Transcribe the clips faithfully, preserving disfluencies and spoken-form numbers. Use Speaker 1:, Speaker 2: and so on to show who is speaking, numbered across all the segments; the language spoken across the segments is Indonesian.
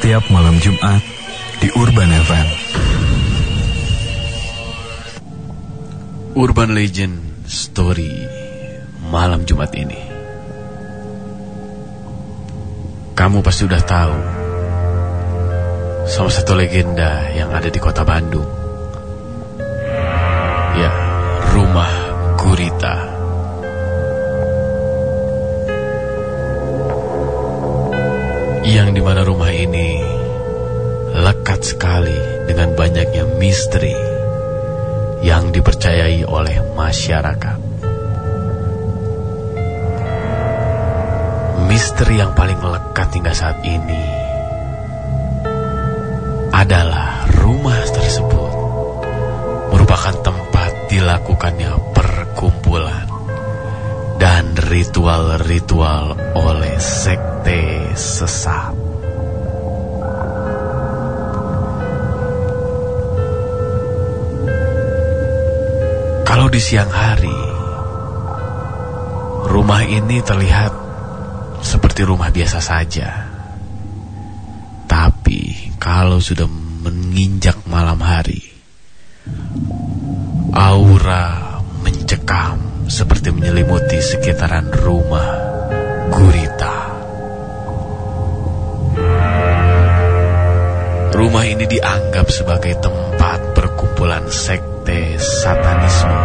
Speaker 1: setiap malam Jumat di Urban F M.
Speaker 2: Urban Legend Story malam Jumat ini. Kamu pasti udah tahu salah satu legenda yang ada di kota Bandung. Ya, rumah Gurita. Yang dimana rumah ini lekat sekali dengan banyaknya misteri yang dipercayai oleh masyarakat. Misteri yang paling lekat hingga saat ini adalah rumah tersebut merupakan tempat dilakukannya perkumpulan dan ritual-ritual oleh sekte sesat. Kalau di siang hari, rumah ini terlihat seperti rumah biasa saja. Tapi kalau sudah menginjak malam hari, aura mencekam seperti menyelimuti sekitaran rumah Gurita. Rumah ini dianggap sebagai tempat perkumpulan sekte satanisme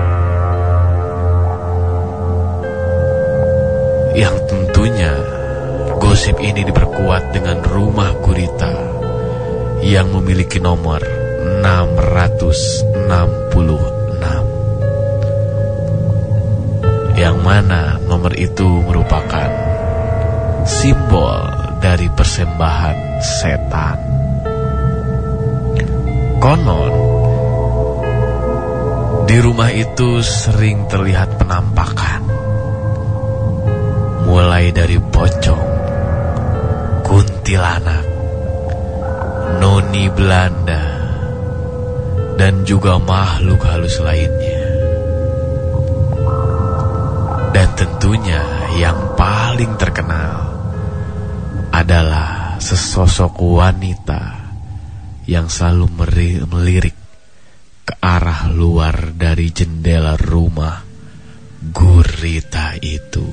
Speaker 2: yang tentunya gosip ini diperkuat dengan rumah Gurita yang memiliki nomor enam ratus enam puluh enam, yang mana nomor itu merupakan simbol dari persembahan setan. Konon di rumah itu sering terlihat penampakan, mulai dari pocong, kuntilanak, noni Belanda, dan juga makhluk halus lainnya. Dan tentunya yang paling terkenal adalah sesosok wanita yang selalu melirik ke arah luar dari jendela rumah Gurita itu.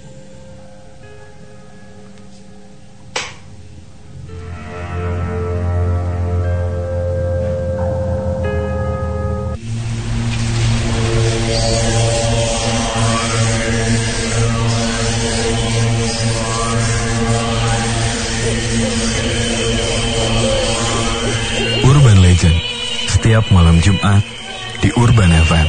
Speaker 1: Setiap malam Jumat di Urban F M.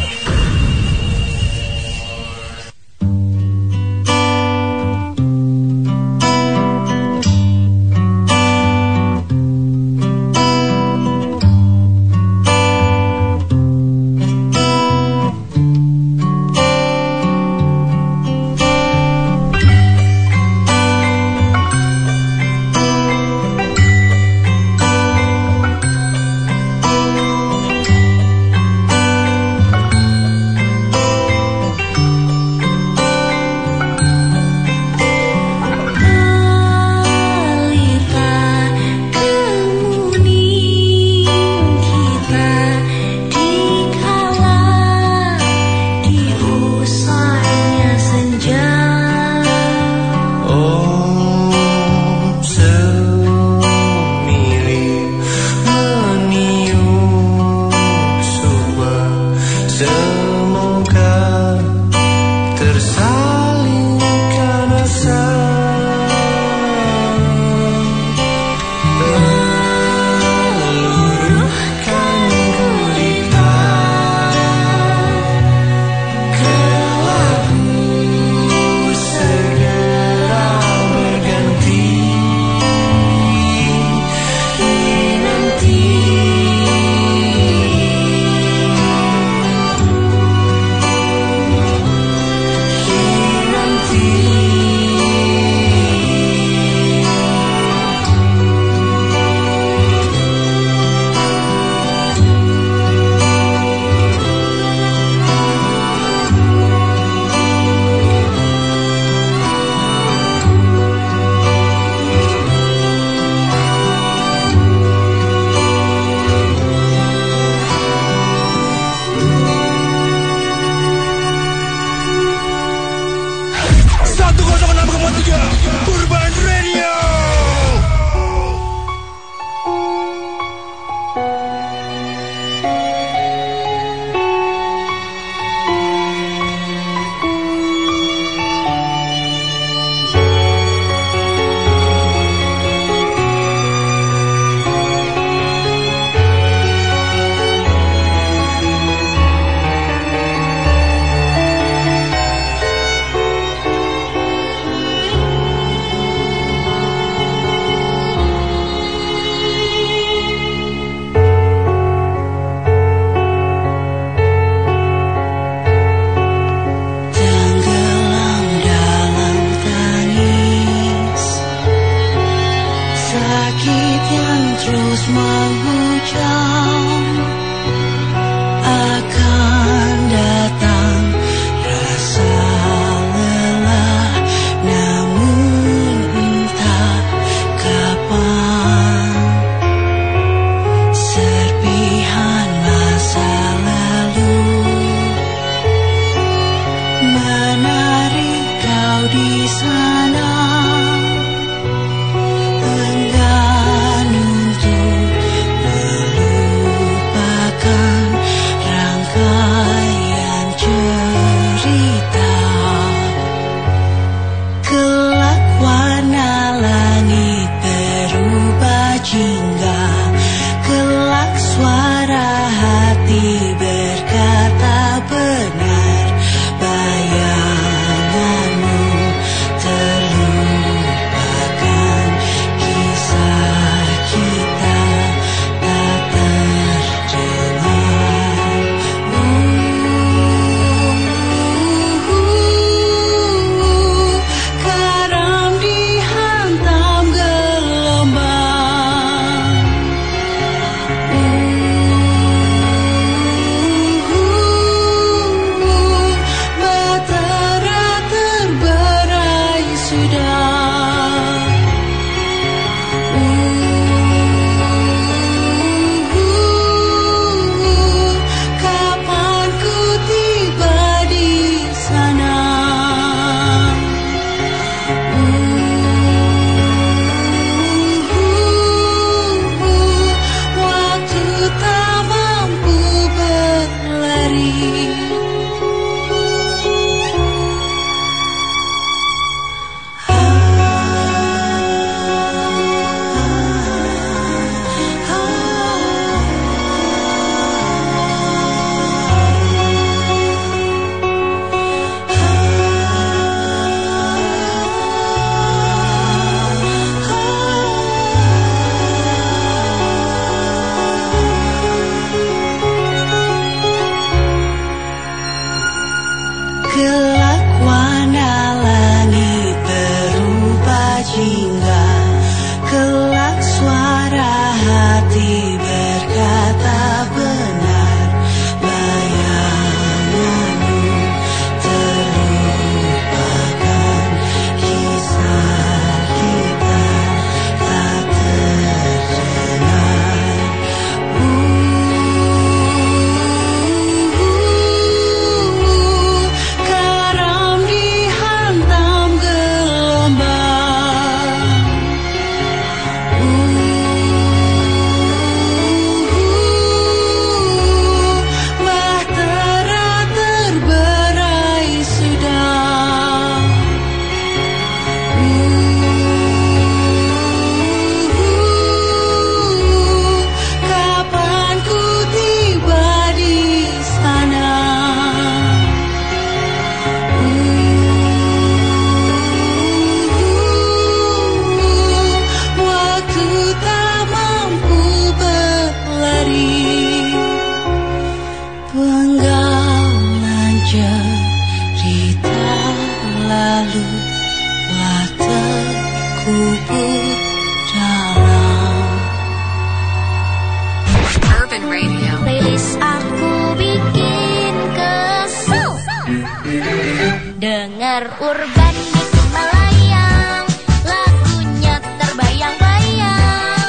Speaker 3: Dengar Urban itu melayang, lagunya terbayang-bayang.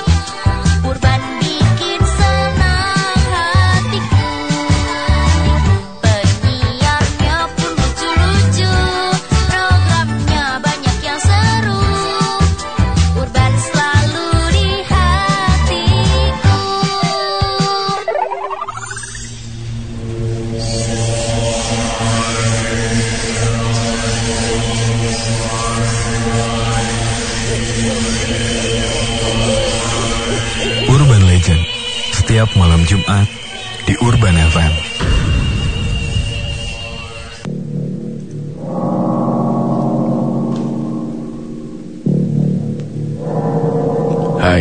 Speaker 3: Urban bikin senang hatiku, penyiarnya pun lucu-lucu, programnya banyak yang seru. Urban selalu di hatiku.
Speaker 1: Urban Legend setiap malam Jumat di Urban F M.
Speaker 2: Hai,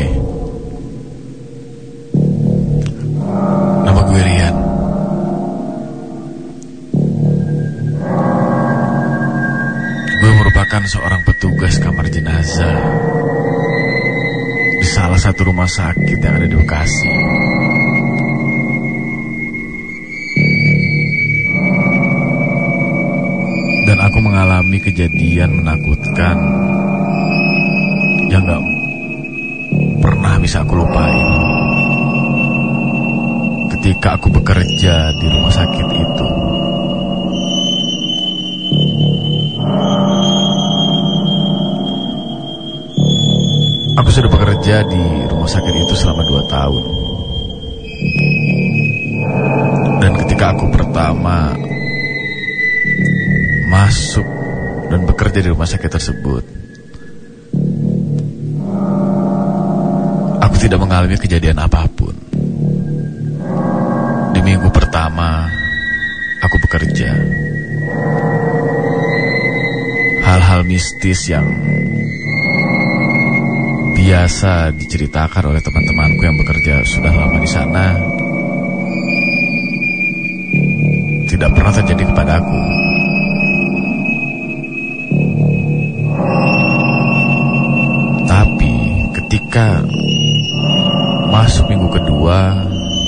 Speaker 2: nama gue Rian. Gue merupakan seorang petugas kamar jenazah di salah satu rumah sakit yang ada di Bekasi. Dan aku mengalami kejadian menakutkan yang gak pernah bisa aku lupain. Ketika aku bekerja di rumah sakit itu, aku sudah bekerja di rumah sakit itu selama dua tahun. Dan ketika aku pertama masuk dan bekerja di rumah sakit tersebut, aku tidak mengalami kejadian apapun. Di minggu pertama aku bekerja, hal-hal mistis yang biasa diceritakan oleh teman-temanku yang bekerja sudah lama di sana tidak pernah terjadi kepada aku. Tapi ketika masuk minggu kedua,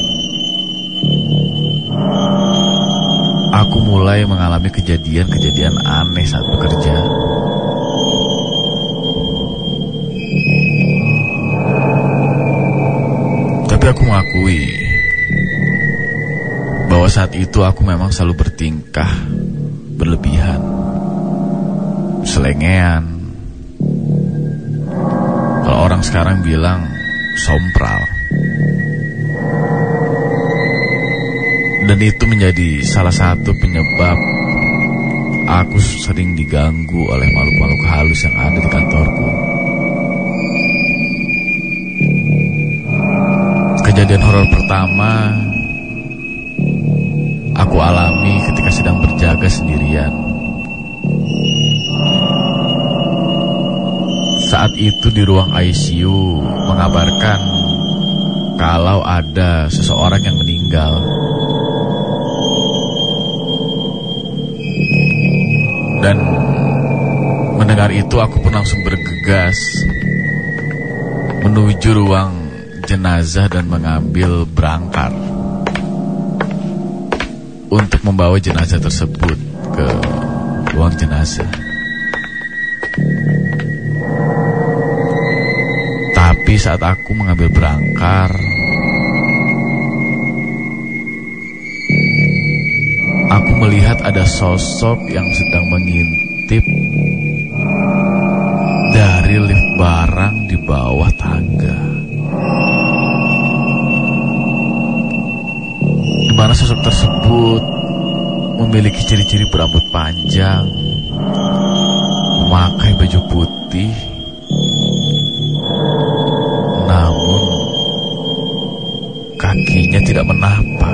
Speaker 2: aku mulai mengalami kejadian-kejadian aneh saat bekerja. Tapi aku mengakui bahwa saat itu aku memang selalu bertingkah berlebihan, selengean. Kalau orang sekarang bilang sompral. Dan itu menjadi salah satu penyebab aku sering diganggu oleh makhluk-makhluk halus yang ada di kantorku. Kejadian horor pertama aku alami ketika sedang berjaga sendirian. Saat itu di ruang I C U mengabarkan kalau ada seseorang yang meninggal. Dan mendengar itu aku pun langsung bergegas menuju ruang jenazah dan mengambil berangkar untuk membawa jenazah tersebut ke ruang jenazah. Tapi saat aku mengambil berangkar, aku melihat ada sosok yang sedang mengintip dari lift barang di bawah tangga. Di mana sosok tersebut memiliki ciri-ciri berambut panjang, memakai baju putih, namun kakinya tidak menapak.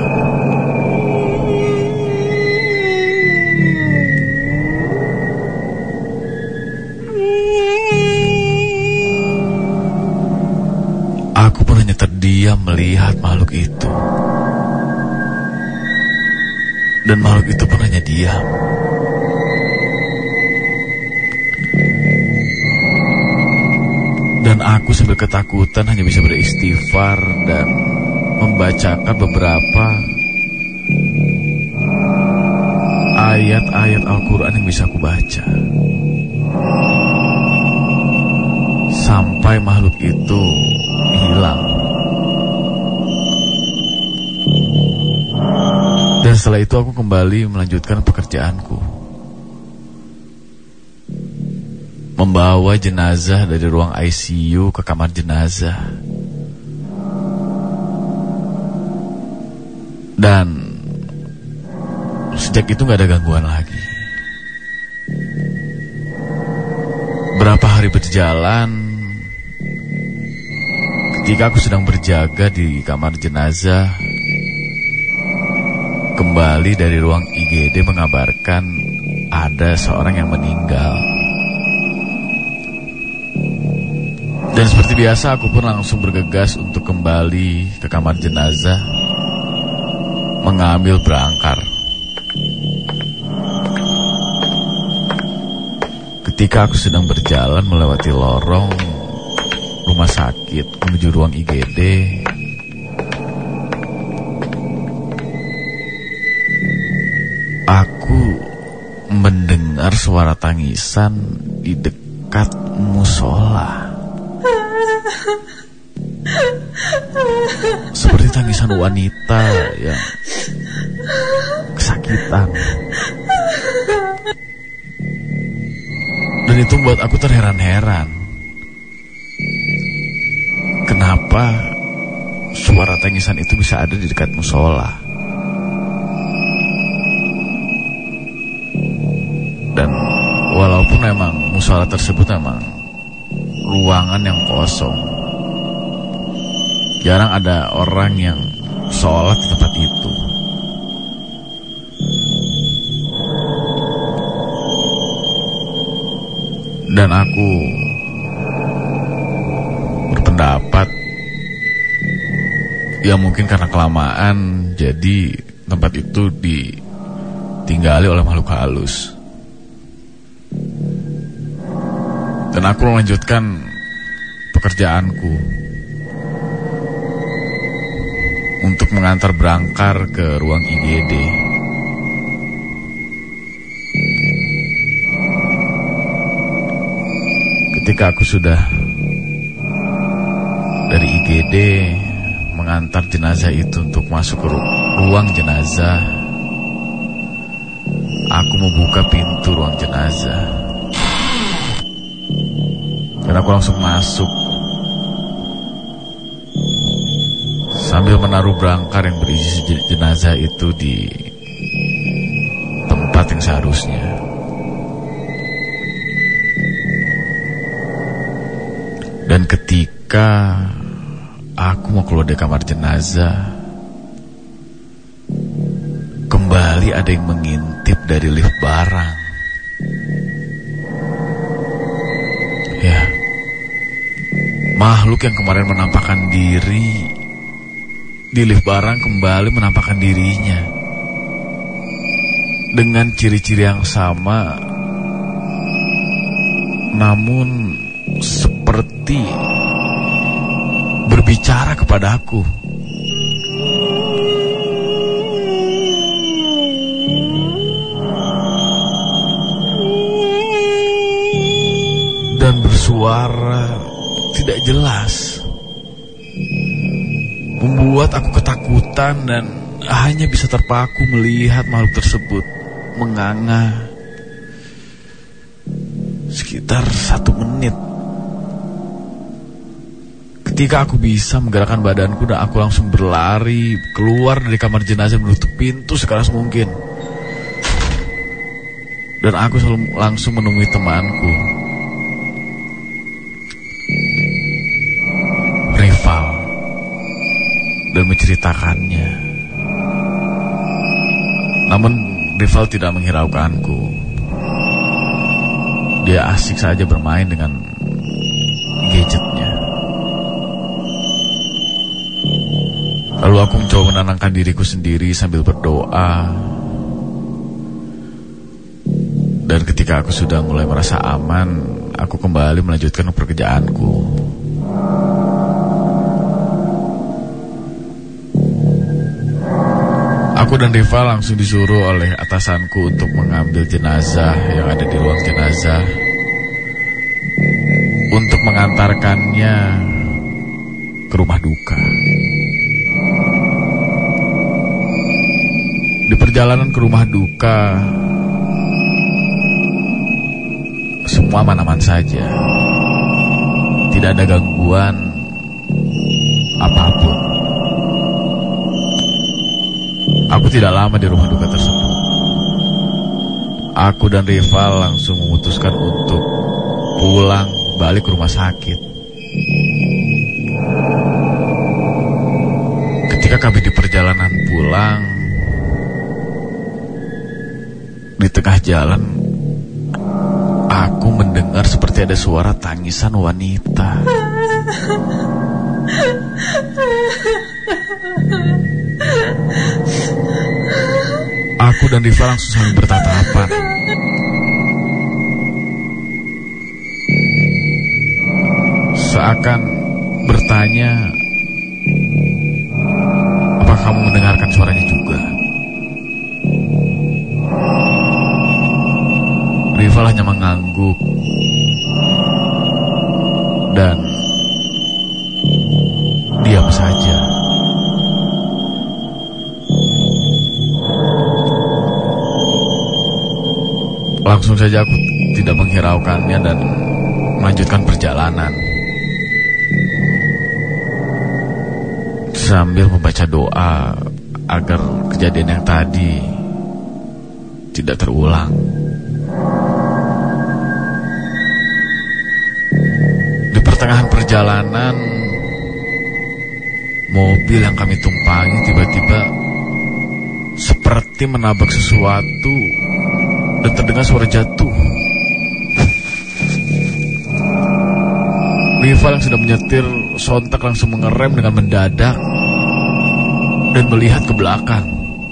Speaker 2: Aku pun hanya terdiam melihat makhluk itu. Dan makhluk itu pun hanya diam. Dan aku sambil ketakutan hanya bisa beristighfar dan membacakan beberapa ayat-ayat Al-Quran yang bisa aku baca. Sampai makhluk itu hilang. Dan setelah itu aku kembali melanjutkan pekerjaanku, membawa jenazah dari ruang I C U ke kamar jenazah. Dan sejak itu gak ada gangguan lagi. Berapa hari berjalan, ketika aku sedang berjaga di kamar jenazah, kembali dari ruang I G D mengabarkan ada seorang yang meninggal. Dan seperti biasa aku pun langsung bergegas untuk kembali ke kamar jenazah, mengambil berangkar. Ketika aku sedang berjalan melewati lorong rumah sakit menuju ruang I G D, aku mendengar suara tangisan di dekat musola. Seperti tangisan wanita yang kesakitan. Dan itu membuat aku terheran-heran. Kenapa suara tangisan itu bisa ada di dekat musola? Dan walaupun memang musola tersebut memang ruangan yang kosong, jarang ada orang yang sholat di tempat itu. Dan aku berpendapat, ya mungkin karena kelamaan, jadi tempat itu ditinggali oleh makhluk halus. Dan aku melanjutkan pekerjaanku untuk mengantar berangkar ke ruang I G D. Ketika aku sudah dari I G D mengantar jenazah itu untuk masuk ke ru- ruang jenazah, aku membuka pintu ruang jenazah dan aku langsung masuk sambil menaruh berangkar yang berisi jenazah itu di tempat yang seharusnya. Dan ketika aku mau keluar dari kamar jenazah, kembali ada yang mengintip dari lift barang. Ya, makhluk yang kemarin menampakkan diri di lift barang kembali menampakkan dirinya dengan ciri-ciri yang sama, namun seperti berbicara kepada aku. Dan bersuara tidak jelas, membuat aku ketakutan dan hanya bisa terpaku melihat makhluk tersebut menganga sekitar satu menit. Ketika aku bisa menggerakkan badanku dan aku langsung berlari keluar dari kamar jenazah, menutup pintu sekeras mungkin. Dan aku selalu langsung menemui temanku, Rival, dan menceritakannya. Namun Rival tidak menghiraukanku. Dia asik saja bermain dengan gadgetnya. Lalu aku mencoba menenangkan diriku sendiri sambil berdoa. Dan ketika aku sudah mulai merasa aman, aku kembali melanjutkan pekerjaanku. Aku dan Rival langsung disuruh oleh atasanku untuk mengambil jenazah yang ada di ruang jenazah, untuk mengantarkannya ke rumah duka. Di perjalanan ke rumah duka, semua aman-aman saja. Tidak ada gangguan apapun. Aku tidak lama di rumah duka tersebut. Aku dan Rival langsung memutuskan untuk pulang balik ke rumah sakit. Ketika kami di perjalanan pulang, di tengah jalan, aku mendengar seperti ada suara tangisan wanita. Aku dan Riva langsung saling bertatapan. Seakan bertanya, "Apa kamu mendengarkan suaranya juga?" Rival hanya mengangguk dan diam saja. Langsung saja aku tidak menghiraukannya dan melanjutkan perjalanan sambil membaca doa agar kejadian yang tadi tidak terulang. Di pertengahan perjalanan, mobil yang kami tumpangi tiba-tiba seperti menabrak sesuatu dan terdengar suara jatuh. Rival yang sedang menyetir sontak langsung mengerem dengan mendadak dan melihat ke belakang.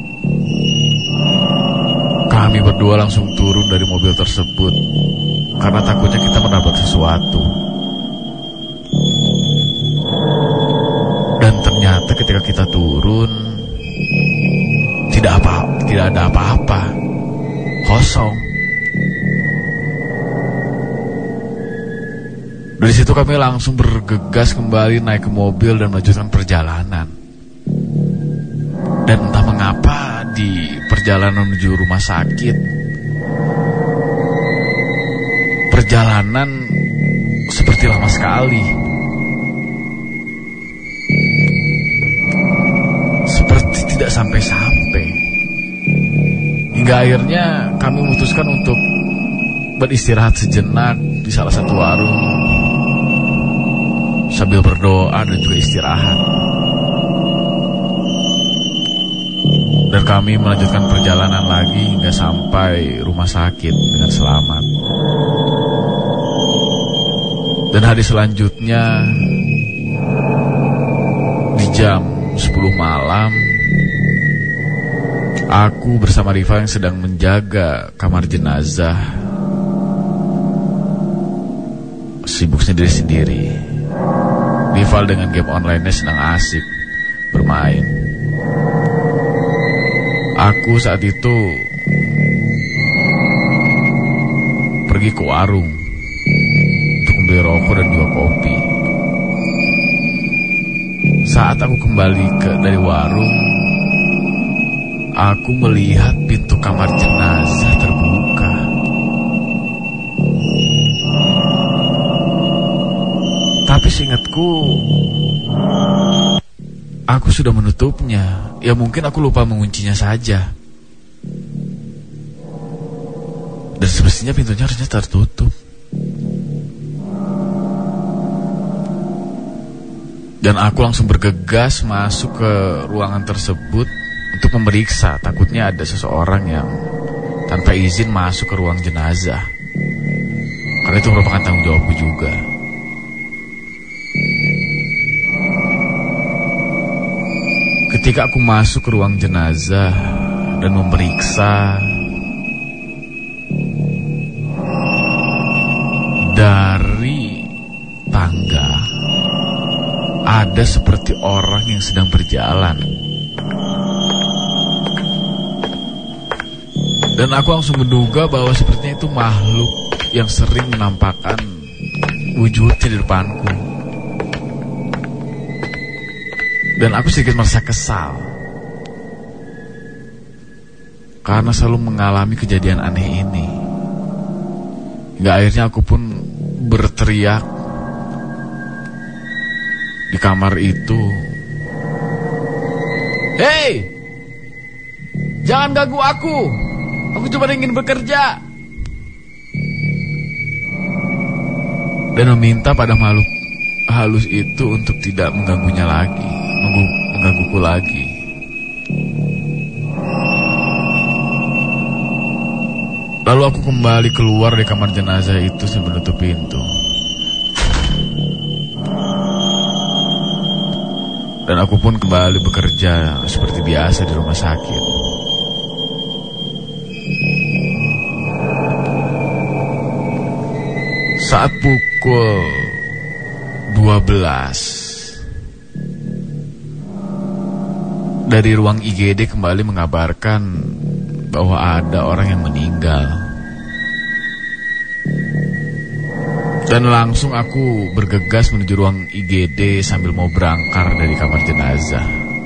Speaker 2: Kami berdua langsung turun dari mobil tersebut karena takutnya kita menabrak sesuatu. Dan ternyata ketika kita turun, tidak apa, tidak ada apa-apa. Kosong. Dari situ kami langsung bergegas kembali naik ke mobil dan melanjutkan perjalanan. Dan entah mengapa di perjalanan menuju rumah sakit, perjalanan seperti lama sekali. Seperti tidak sampai-sampai. Hingga akhirnya kami memutuskan untuk beristirahat sejenak di salah satu warung sambil berdoa dan juga istirahat. Dan kami melanjutkan perjalanan lagi hingga sampai rumah sakit dengan selamat. Dan hari selanjutnya di jam sepuluh malam, aku bersama Riva yang sedang menjaga kamar jenazah sibuk sendiri-sendiri. Rival dengan game online-nya sedang asik bermain. Aku saat itu pergi ke warung untuk membeli rokok dan juga kopi. Saat aku kembali ke dari warung, aku melihat pintu kamar jenazah terbuka. Tapi seingatku, aku sudah menutupnya. Ya mungkin aku lupa menguncinya saja. Dan semestinya pintunya harusnya tertutup. Dan aku langsung bergegas masuk ke ruangan tersebut untuk memeriksa. Takutnya ada seseorang yang tanpa izin masuk ke ruang jenazah. Karena itu merupakan tanggung jawabku juga. Ketika aku masuk ke ruang jenazah dan memeriksa, dari tangga ada seperti orang yang sedang berjalan. Dan aku langsung menduga bahwa sepertinya itu makhluk yang sering menampakkan wujudnya di depanku. Dan aku sedikit merasa kesal karena selalu mengalami kejadian aneh ini. Hingga akhirnya aku pun berteriak di kamar itu, "Hei, jangan ganggu aku. Aku cuma ingin bekerja." Dan meminta pada makhluk halus itu untuk tidak mengganggunya lagi, menggangguku lagi. Lalu aku kembali keluar dari kamar jenazah itu sambil menutup pintu. Dan aku pun kembali bekerja seperti biasa di rumah sakit. Saat pukul dua belas dari ruang I G D kembali mengabarkan bahwa ada orang yang meninggal. Dan langsung aku bergegas menuju ruang I G D sambil mau berangkar dari kamar jenazah.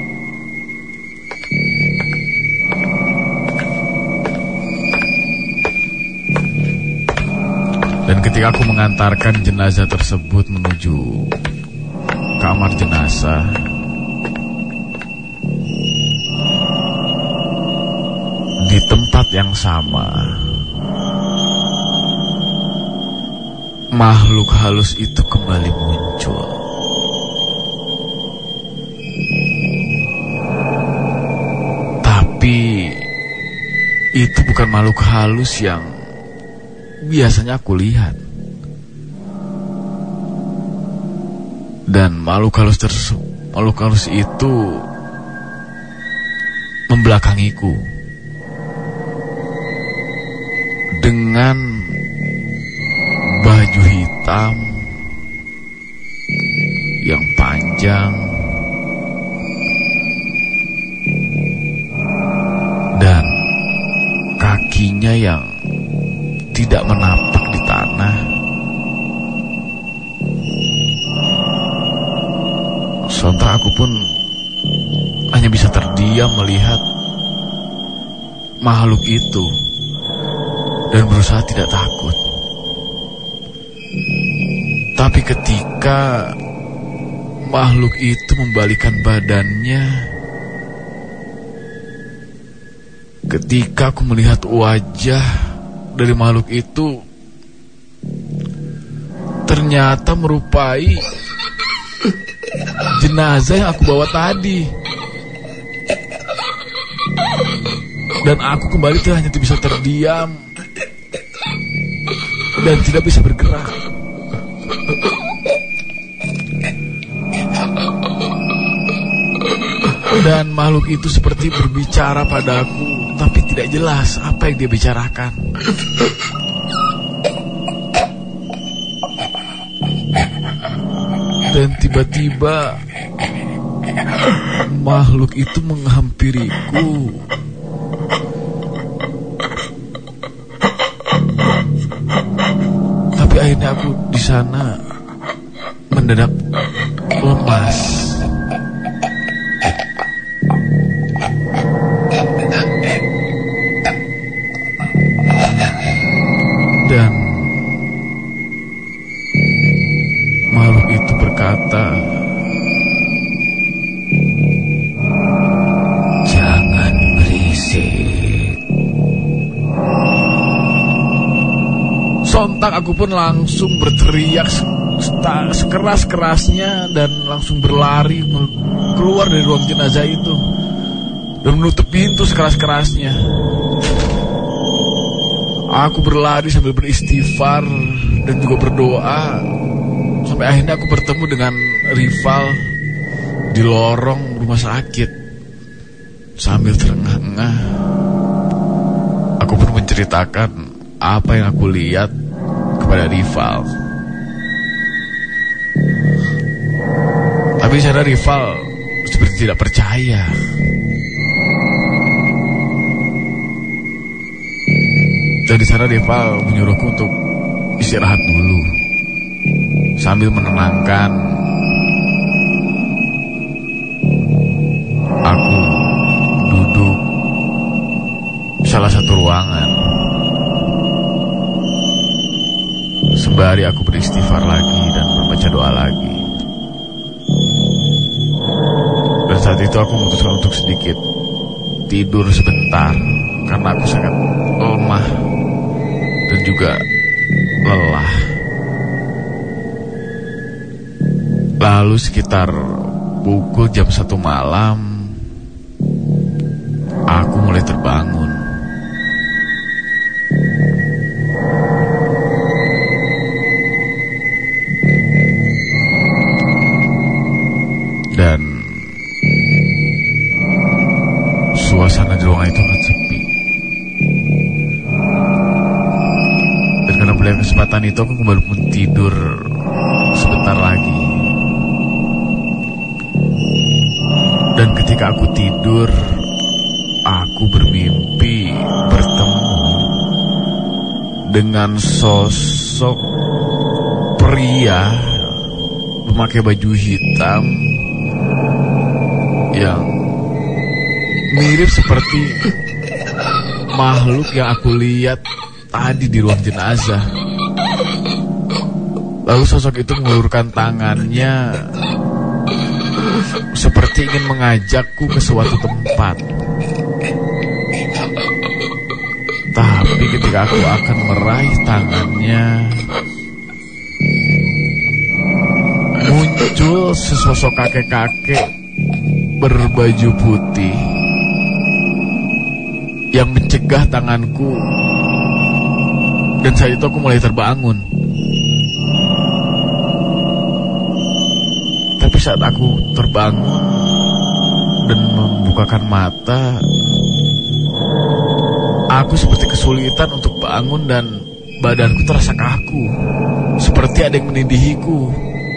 Speaker 2: Dan ketika aku mengantarkan jenazah tersebut menuju kamar jenazah, di tempat yang sama, makhluk halus itu kembali muncul. Tapi itu bukan makhluk halus yang biasanya aku lihat. Dan makhluk halus tersebut, makhluk halus itu membelakangiku dengan baju hitam yang panjang dan kakinya yang tidak menapak di tanah. Sontak aku pun hanya bisa terdiam melihat makhluk itu dan berusaha tidak takut. Tapi ketika makhluk itu membalikkan badannya, ketika aku melihat wajah dari makhluk itu, ternyata merupai jenazah yang aku bawa tadi. Dan aku kembali tuh hanya bisa terdiam dan tidak bisa bergerak. Dan makhluk itu seperti berbicara padaku, tapi tidak jelas apa yang dia bicarakan. Dan tiba-tiba makhluk itu menghampiriku. Tapi akhirnya aku di sana mendadak lemas. Dan makhluk itu berkata, "Jangan berisik." Sontak aku pun langsung berteriak sekeras-kerasnya dan langsung berlari keluar dari ruang jenazah itu dan menutup pintu sekeras-kerasnya. Aku berlari sambil beristighfar dan juga berdoa, sampai akhirnya aku bertemu dengan rival di lorong rumah sakit. Sambil terengah-engah, aku pun menceritakan apa yang aku lihat kepada rival. Tapi secara rival seperti tidak percaya. Dan di sana rival menyuruhku untuk istirahat dulu sambil menenangkan. Aku duduk di salah satu ruangan sembari aku beristighfar lagi dan membaca doa lagi. Dan saat itu aku memutuskan untuk sedikit tidur sebentar karena aku sangat lemah dan juga lelah. Lalu sekitar pukul jam satu malam, aku mulai terbangun. Dan suasana di ruangan itu sangat sepi. Dan karena melihat kesempatan itu, aku kembali pun tidur sebentar lagi. Dan ketika ketika aku tidur, aku bermimpi bertemu dengan sosok pria memakai baju hitam yang mirip seperti makhluk yang aku lihat tadi di ruang jenazah. Lalu sosok itu mengulurkan tangannya seperti ingin mengajakku ke suatu tempat. Tapi ketika aku akan meraih tangannya, muncul sesosok kakek-kakek berbaju putih yang mencegah tanganku. Dan saat itu aku mulai terbangun. Tapi saat aku terbangun dan membukakan mata, aku seperti kesulitan untuk bangun dan badanku terasa kaku, seperti ada yang menindihiku.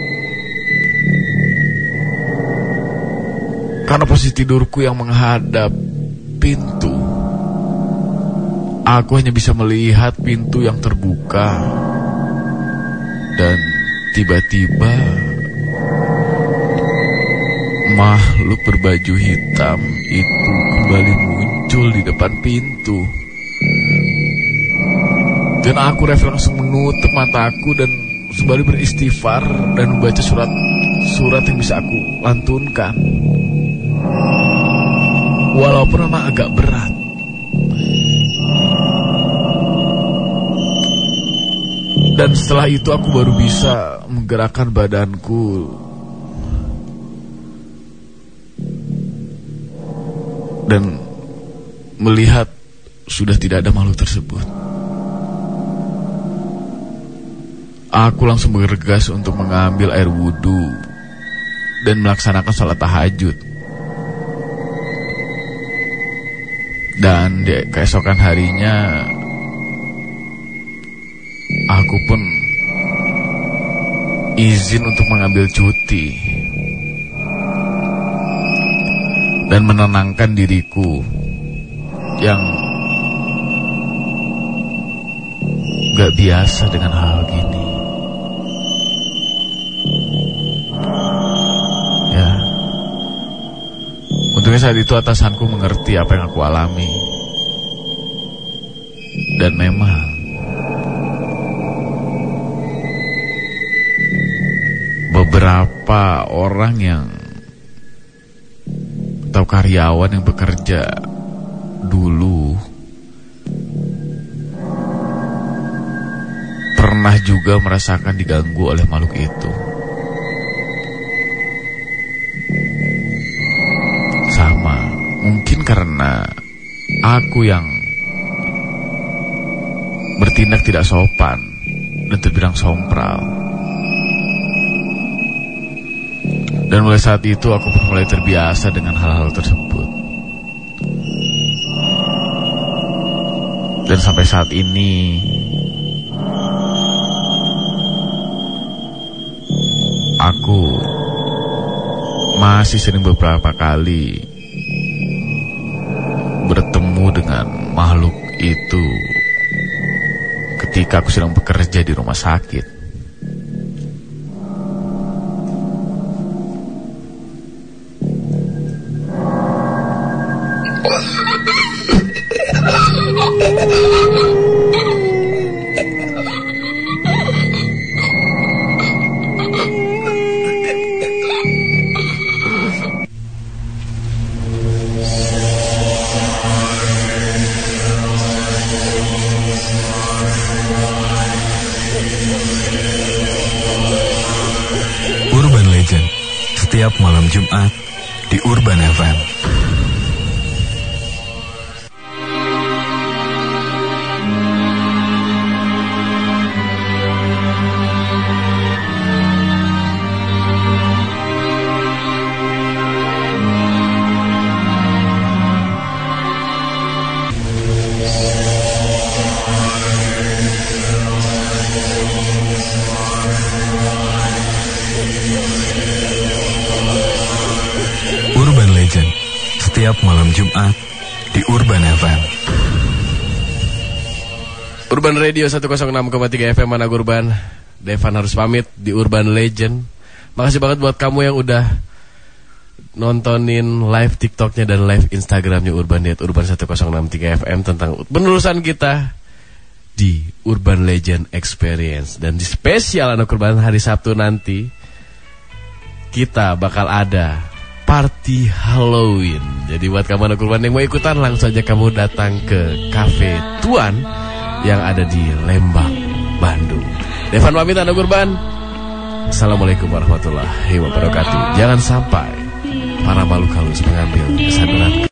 Speaker 2: Karena posisi tidurku yang menghadap pintu, aku hanya bisa melihat pintu yang terbuka. Dan tiba-tiba makhluk berbaju hitam itu kembali muncul di depan pintu. Dan aku refleks langsung menutup mataku dan sembari beristighfar dan membaca surat-surat yang bisa aku lantunkan. Walaupun memang agak berat. Dan setelah itu aku baru bisa menggerakkan badanku dan melihat sudah tidak ada makhluk tersebut. Aku langsung bergegas untuk mengambil air wudhu dan melaksanakan sholat tahajud. Dan di keesokan harinya, aku pun izin untuk mengambil cuti dan menenangkan diriku yang gak biasa dengan hal gini. Ya, untungnya saat itu atasanku mengerti apa yang aku alami. Dan memang beberapa orang yang atau karyawan yang bekerja dulu pernah juga merasakan diganggu oleh makhluk itu. Sama, mungkin karena aku yang bertindak tidak sopan dan terbilang sompral. Dan mulai saat itu aku pun mulai terbiasa dengan hal-hal tersebut. Dan sampai saat ini aku masih sering beberapa kali bertemu dengan makhluk itu ketika aku sedang bekerja di rumah sakit.
Speaker 1: Urban Legend setiap malam Jumat di Urban F M. Urban Legend Setiap malam Jumat di Urban F M.
Speaker 4: Urban Radio seratus enam koma tiga F M Anak Urban. Devan harus pamit di Urban Legend. Makasih banget buat kamu yang udah nontonin live TikToknya dan live Instagramnya Urban di Urban seratus enam tiga F M tentang penerusan kita di Urban Legend Experience. Dan di spesial Anak Urban hari Sabtu nanti kita bakal ada party Halloween. Jadi buat kamu Anak Urban yang mau ikutan, langsung aja kamu datang ke Cafe Tuan yang ada di Lembang, Bandung. Devan pamit Anak Urban. Assalamualaikum warahmatullahi wabarakatuh. Jangan sampai para makhluk halus mengambil kesadaran